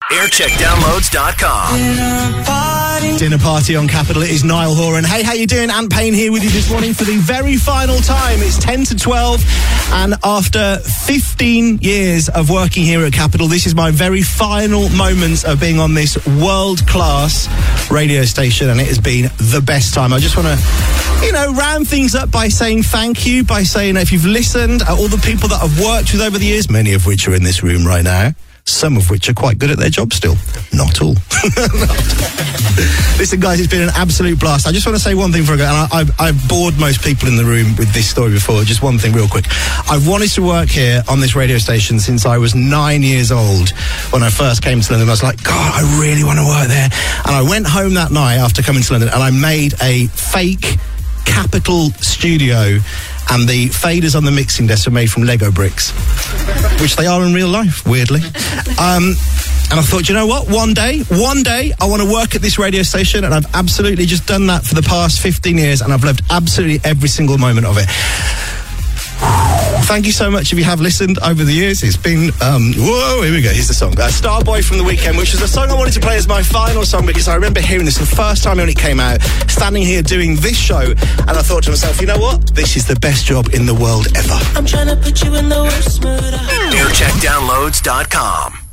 Aircheckdownloads.com. Dinner party on Capital. It is Niall Horan. Hey, how you doing? Ant Payne here with you this morning for the very final time. It's 10 to 12, and after 15 years of working here at Capital, this is my very final moments of being on this world-class radio station, and it has been the best time. I just want to, round things up by saying thank you, by saying if you've listened, all the people that I've worked with over the years, many of which are in this room right now, some of which are quite good at their job still. Not all. Listen, guys, it's been an absolute blast. I just want to say one thing and I've bored most people in the room with this story before. Just one thing real quick. I've wanted to work here on this radio station since I was 9 years old. When I first came to London, I was like, God, I really want to work there. And I went home that night after coming to London and I made a fake Capital studio, and the faders on the mixing desk are made from Lego bricks, which they are in real life, weirdly. And I thought, you know what? One day, I want to work at this radio station, and I've absolutely just done that for the past 15 years, and I've loved absolutely every single moment of it. Thank you so much if you have listened over the years. It's been, whoa, here we go. Here's the song. Starboy from The Weeknd, which is the song I wanted to play as my final song because I remember hearing this the first time when it came out, standing here doing this show, and I thought to myself, you know what? This is the best job in the world ever. I'm trying to put you in the worst mood. Aircheckdownloads.com.